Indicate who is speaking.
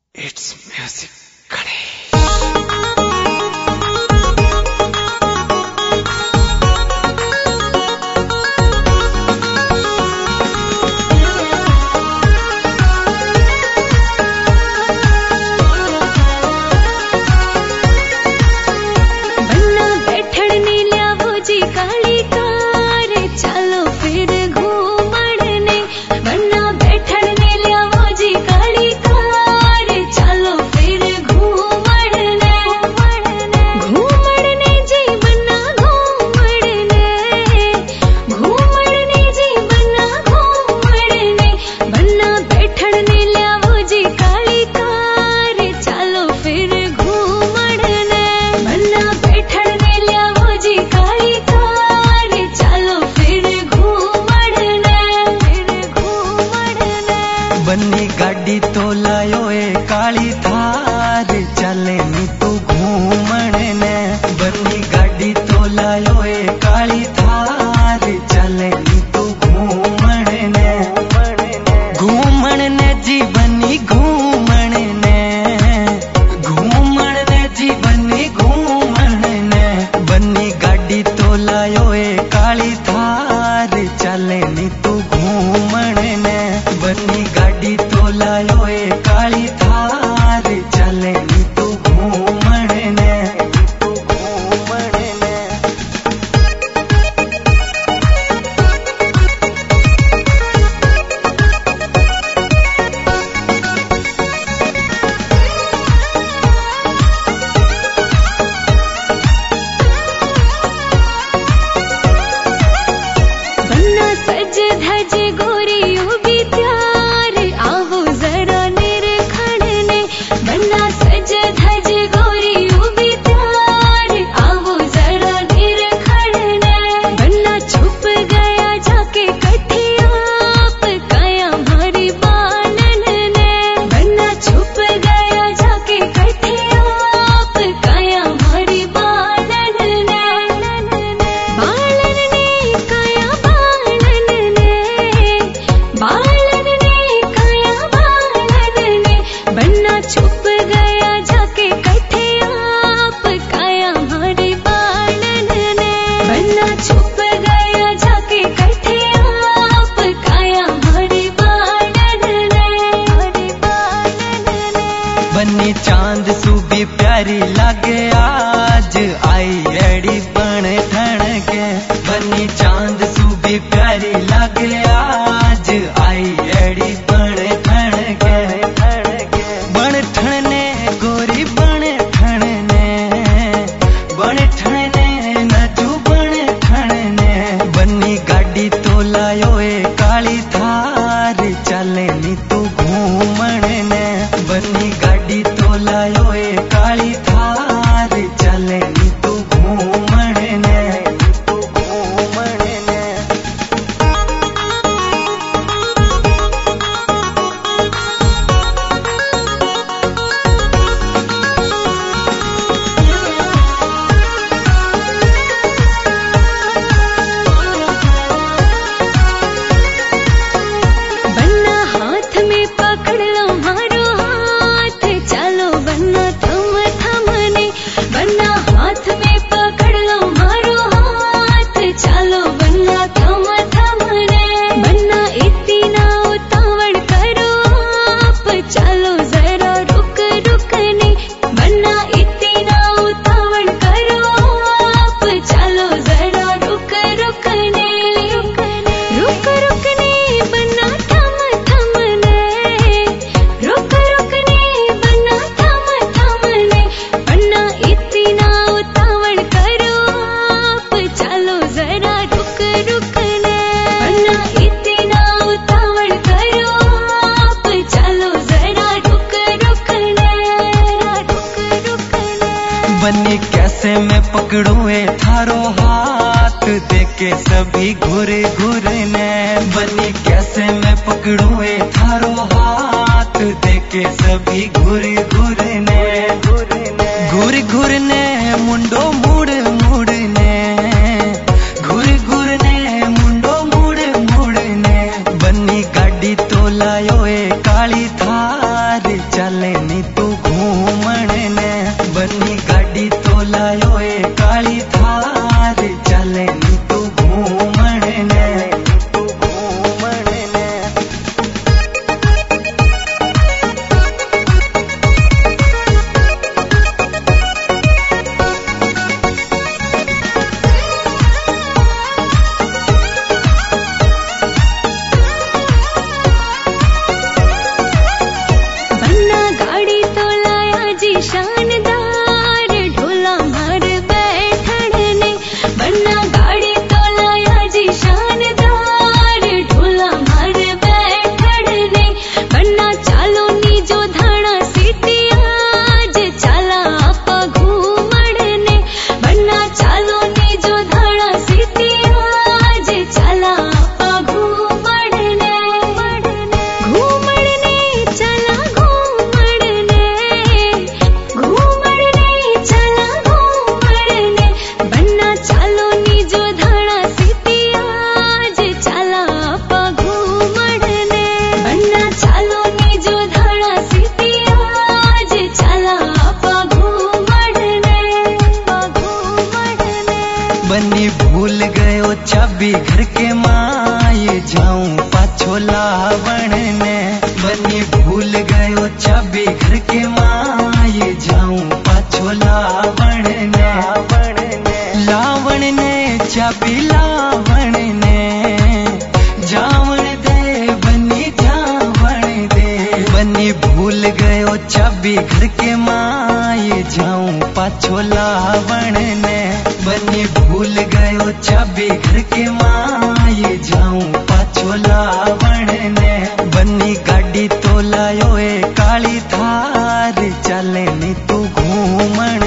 Speaker 1: It's music, Ganesh.
Speaker 2: बन्नी गाड़ी तो लायो ए काली थार चले नी तू घूमण ने। बन्नी गाड़ी तो लायो ए काली थार चले नी तू घूमण ने। घूमण ने जी बन्नी घूमण ने। घूमण ने जी बन्नी घूमण ने। बन्नी गाड़ी तो लायो ए काली थार चले नी तू घूमण ने। बन्नी गाड़ी तो लायो ए काली थार चले नी तू घूमण ने। तू घूमण ने।
Speaker 3: बन्ना सज धज गोरी उबी त्यार आवो जरा निरखण ने। बन्ना सज धज गोरी उबी त्यार आवो जरा निरखण ने। बन्ना छुप गया जाके कठे आप काया मारी बानन ने। बन्ना छुप गया जाके कठे आप काया मारी बानन ने। बालन ने काया बालन ने। बालन ने काया बालन ने। बन्ना छुप गया जाके कठे आप काया मारी बालन ने। बन्ना छुप गया जाके कठे आप काया मारी बालन ने। मारी बालन ने।
Speaker 2: बन्नी चांद सूबी प्यारी लागे आज आई एड़ी बन ठण के। बन्नी चांद सूबी प्यारी लागे आज आई एड़ी बन ठण के। बन ठण ने गोरी बन ठण ने। बन ठण ने नचू बन ठण ने। बन्नी गाड़ी तो लायो ए काली थार चले नी तू घूमण ने। बन्नी गाड़ी तो लायो ए काली थार चले नी तू घूमण ने। तू घूमण ने।
Speaker 3: बन्ना हाथ में पकड़ लो मारो हाथ चलो बन्ना थम थम ने। बन्ना हाथ में पकड़ लो मारो हाथ चलो बन्ना थम थम ने। बन्ना इतना उतावड़ करो आप चलो जरा रुक रुक ने। बन्ना इतना उतावड़ करो आप चलो जरा रुक रुक ने। रुक रुक ने बन्ना थम थम ने। रुक रुक ने बन्ना थम थम ने। बन्ना इतना उतावड़ करो आप चलो जरा रुक रुक ने। बन्ना इतना उतावड़ करो आप चलो जरा रुक रुक ने। रुक रुक ने।
Speaker 2: बन्नी कैसे मैं पकड़ूं ए थारो हाथ देके सभी घुरे घुरे ने। बन्नी कैसे मैं पकड़ूं ए थारो हाथ देके सभी घुरे घुरे ने। घुर घुर ने मुंडो मुड़ मुड़ ने। घुर घुर ने मुंडो मुड़ मुड़ ने। बन्नी गाड़ी तो लायो ए काली थार चले नी चाबी घर के माए जाऊं पाछो लावण ने। बनी भूल गयो चाबी घर के माए जाऊं पाछो लावण ने। लावण ने चाबी लावण ने जावण दे बनी जावण दे। बनी भूल गयो चाबी घर के माए जाऊं पाछो लावण ने। बनी भूल गयो चाबी घर के माए जाऊं पाछो लावण ने। बनी गाड़ी तो लायो ए काली थार चले नी तू घूमण